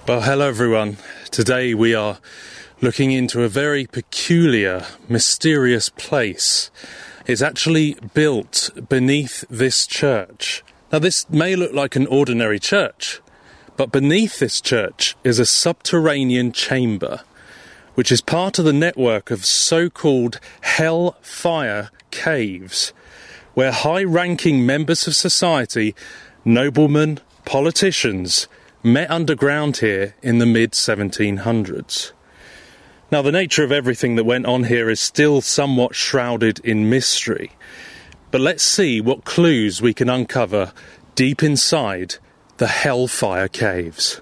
Well, hello everyone. Today we are looking into a very peculiar, mysterious place. It's actually built beneath this church. Now, this may look like an ordinary church, but beneath this church is a subterranean chamber, which is part of the network of so-called hellfire caves, where high-ranking members of society, noblemen, politicians, met underground here in the mid-1700s. Now, the nature of everything that went on here is still somewhat shrouded in mystery, but let's see what clues we can uncover deep inside the Hellfire Caves.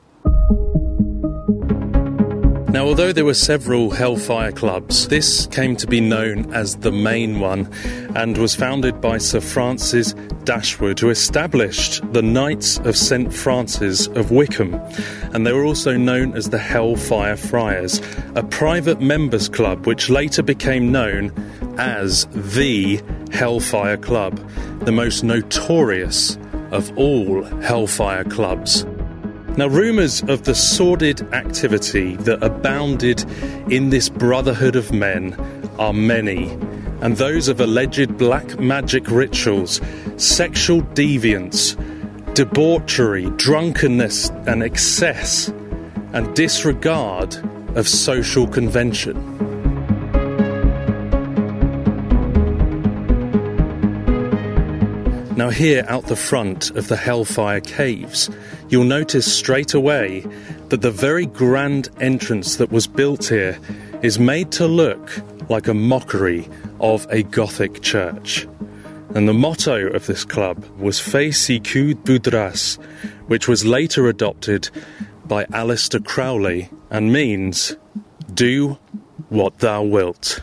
Now, although there were several Hellfire clubs, this came to be known as the main one and was founded by Sir Francis Dashwood, who established the Knights of St. Francis of Wickham. And they were also known as the Hellfire Friars, a private members club which later became known as the Hellfire Club, the most notorious of all Hellfire clubs. Now, rumours of the sordid activity that abounded in this brotherhood of men are many, and those of alleged black magic rituals, sexual deviance, debauchery, drunkenness and excess, and disregard of social convention. Now, here out the front of the Hellfire Caves, you'll notice straight away that the very grand entrance that was built here is made to look like a mockery of a Gothic church. And the motto of this club was Fais ce que voudras, which was later adopted by Aleister Crowley and means, do what thou wilt.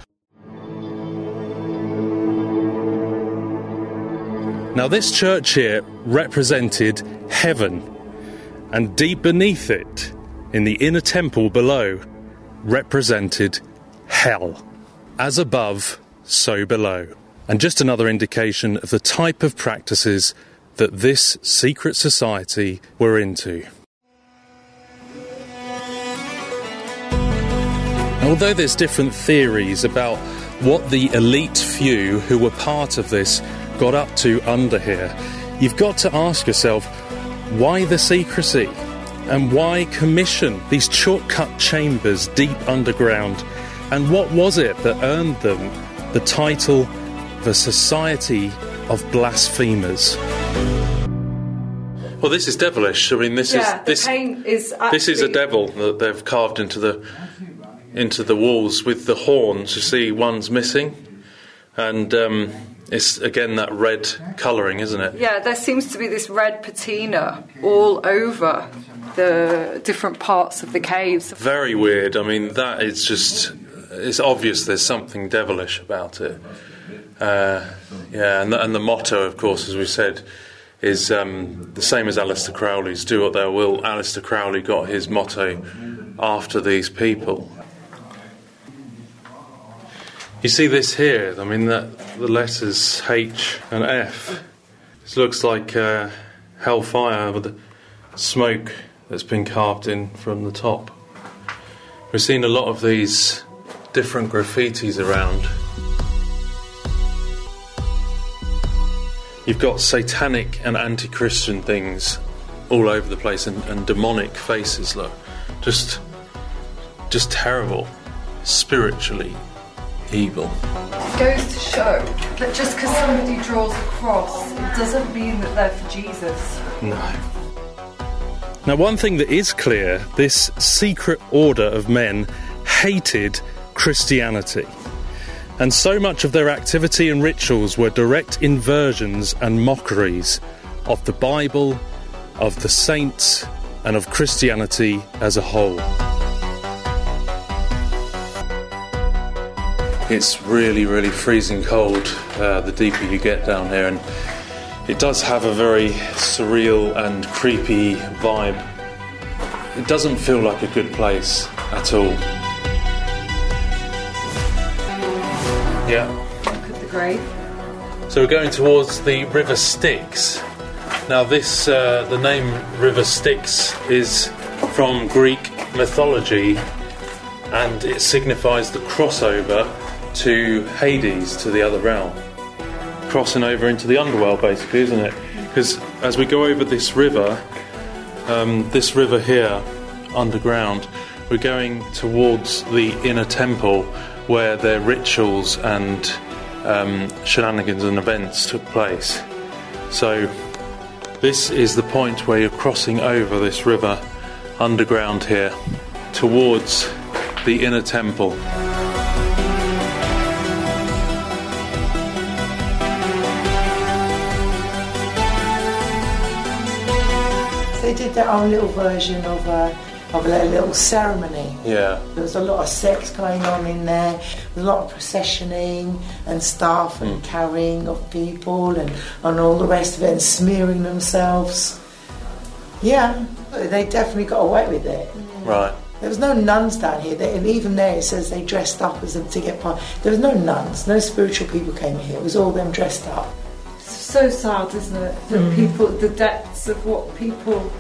Now, this church here represented heaven, and deep beneath it, in the inner temple below, represented hell. As above, so below. And just another indication of the type of practices that this secret society were into. Although there's different theories about what the elite few who were part of this got up to under here, you've got to ask yourself, why the secrecy? And why commission these shortcut chambers deep underground? And what was it that earned them the title the Society of Blasphemers? Well, this is devilish. I mean, this is a devil that they've carved into the walls with the horns. You see, one's missing, and it's, again, that red colouring, isn't it? Yeah, there seems to be this red patina all over the different parts of the caves. Very weird. I mean, that is just... It's obvious there's something devilish about it. And the motto, of course, as we said, is the same as Aleister Crowley's, do what thou will. Aleister Crowley got his motto after these people. You see this here, I mean, the letters H and F. This looks like hellfire with the smoke that's been carved in from the top. We've seen a lot of these different graffitis around. You've got satanic and anti-Christian things all over the place, and demonic faces, look. Just terrible, spiritually evil. It goes to show that just because somebody draws a cross, it doesn't mean that they're for Jesus. No. Now, one thing that is clear, this secret order of men hated Christianity. And so much of their activity and rituals were direct inversions and mockeries of the Bible, of the saints, and of Christianity as a whole. It's really, really freezing cold the deeper you get down here, and it does have a very surreal and creepy vibe. It doesn't feel like a good place at all. Yeah. Look at the grave. So we're going towards the River Styx. Now this, the name River Styx is from Greek mythology, and it signifies the crossover to Hades, to the other realm. Crossing over into the underworld, basically, isn't it? Because as we go over this river here, underground, we're going towards the inner temple where their rituals and shenanigans and events took place. So this is the point where you're crossing over this river underground here towards the inner temple. They did their own little version of a little ceremony. Yeah. There was a lot of sex going on in there. There was a lot of processioning and stuff and carrying of people and all the rest of it and smearing themselves. Yeah, they definitely got away with it. Right. There was no nuns down here, and even there it says they dressed up as them to get part. There was no nuns, no spiritual people came here. It was all them dressed up. So sad, isn't it? That people, the depths of what people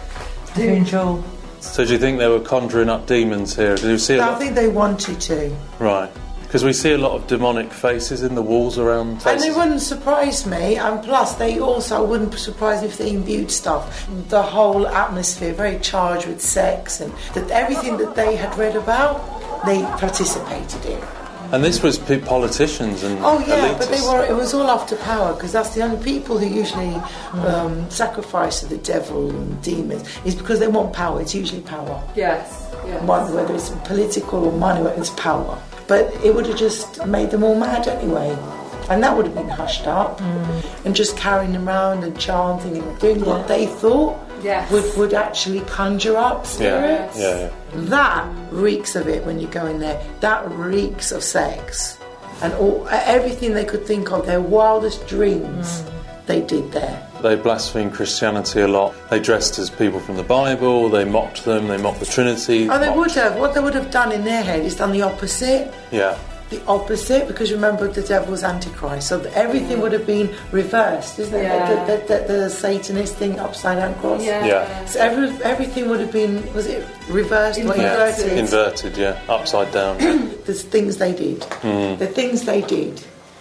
do. So do you think they were conjuring up demons here? Did you see a lot? I think they wanted to. Right. Because we see a lot of demonic faces in the walls around faces. And it wouldn't surprise me, and plus they also wouldn't be surprised if they imbued stuff. The whole atmosphere, very charged with sex, and that everything that they had read about, they participated in. And this was politicians and elitists. But it was all after power, because that's the only people who usually sacrifice to the devil and demons, is because they want power. It's usually power. Yes. Whether it's political or money, it's power. But it would have just made them all mad anyway. And that would have been hushed up. And just carrying them around and chanting and doing what they thought would actually conjure up spirits. Yeah. That reeks of it when you go in there. That reeks of sex. And everything they could think of, their wildest dreams, they did there. They blasphemed Christianity a lot. They dressed as people from the Bible, they mocked them, they mocked the Trinity. Oh, they would have. What they would have done in their head is done the opposite. Yeah. The opposite, because remember the devil's Antichrist, so everything would have been reversed, isn't it? Yeah. The Satanist thing, upside down cross. Yeah. So everything would have been, was it reversed or inverted? Inverted, yeah, upside down. The things they did. The things they did.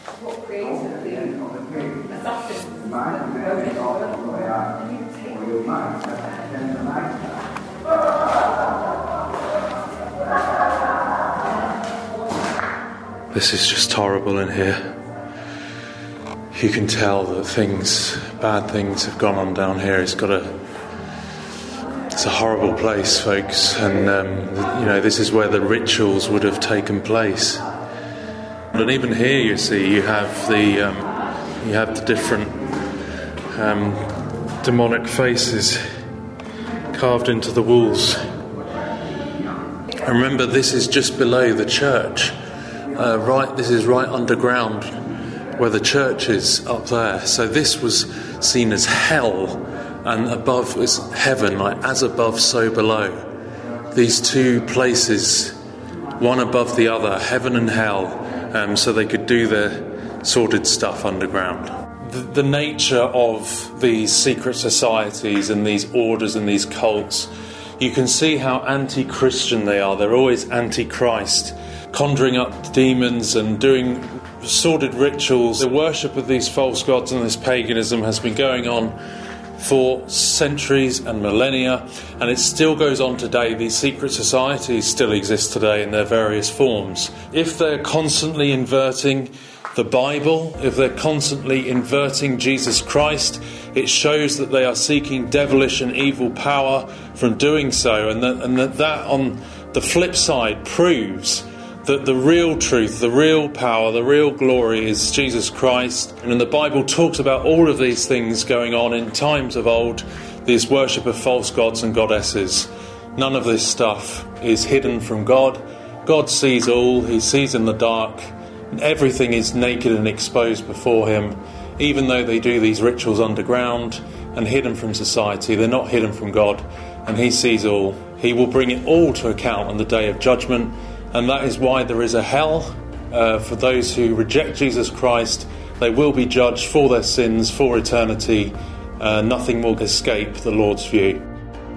This is just horrible in here. You can tell that bad things have gone on down here. It's a horrible place, folks, and this is where the rituals would have taken place. And even here, you see, you have the different demonic faces carved into the walls. And remember, this is just below the church. This is right underground where the church is up there. So this was seen as hell, and above was heaven, like as above, so below. These two places, one above the other, heaven and hell, so they could do their sordid stuff underground. The nature of these secret societies and these orders and these cults, you can see how anti-Christian they are. They're always anti-Christ, conjuring up demons and doing sordid rituals. The worship of these false gods and this paganism has been going on for centuries and millennia, and it still goes on today. These secret societies still exist today in their various forms. If they're constantly inverting the Bible, if they're constantly inverting Jesus Christ, it shows that they are seeking devilish and evil power from doing so, and that on the flip side proves that the real truth, the real power, the real glory is Jesus Christ. And the Bible talks about all of these things going on in times of old, this worship of false gods and goddesses. None of this stuff is hidden from God. God sees all, he sees in the dark, and everything is naked and exposed before him. Even though they do these rituals underground and hidden from society, they're not hidden from God, and he sees all. He will bring it all to account on the day of judgment. And that is why there is a hell for those who reject Jesus Christ. They will be judged for their sins for eternity. Nothing will escape the Lord's view.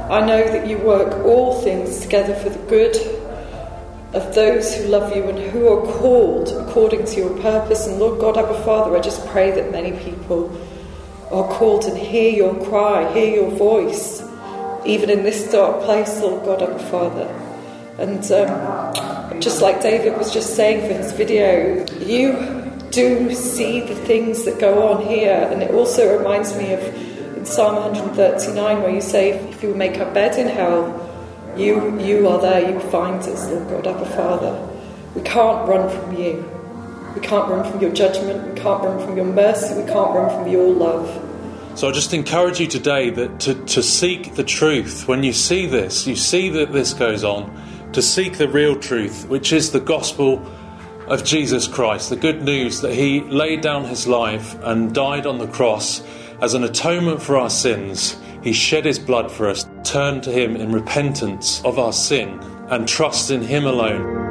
I know that you work all things together for the good of those who love you and who are called according to your purpose. And Lord God, Abba Father, I just pray that many people are called and hear your cry, hear your voice, even in this dark place, Lord God, Abba Father. And just like David was just saying for his video, you do see the things that go on here. And it also reminds me of in Psalm 139 where you say, if you make a bed in hell, you are there, you find us, Lord God, Abba Father. We can't run from you. We can't run from your judgment. We can't run from your mercy. We can't run from your love. So I just encourage you today that to seek the truth. When you see this, you see that this goes on, to seek the real truth, which is the gospel of Jesus Christ, the good news that he laid down his life and died on the cross as an atonement for our sins. He shed his blood for us. Turn to him in repentance of our sin and trust in him alone.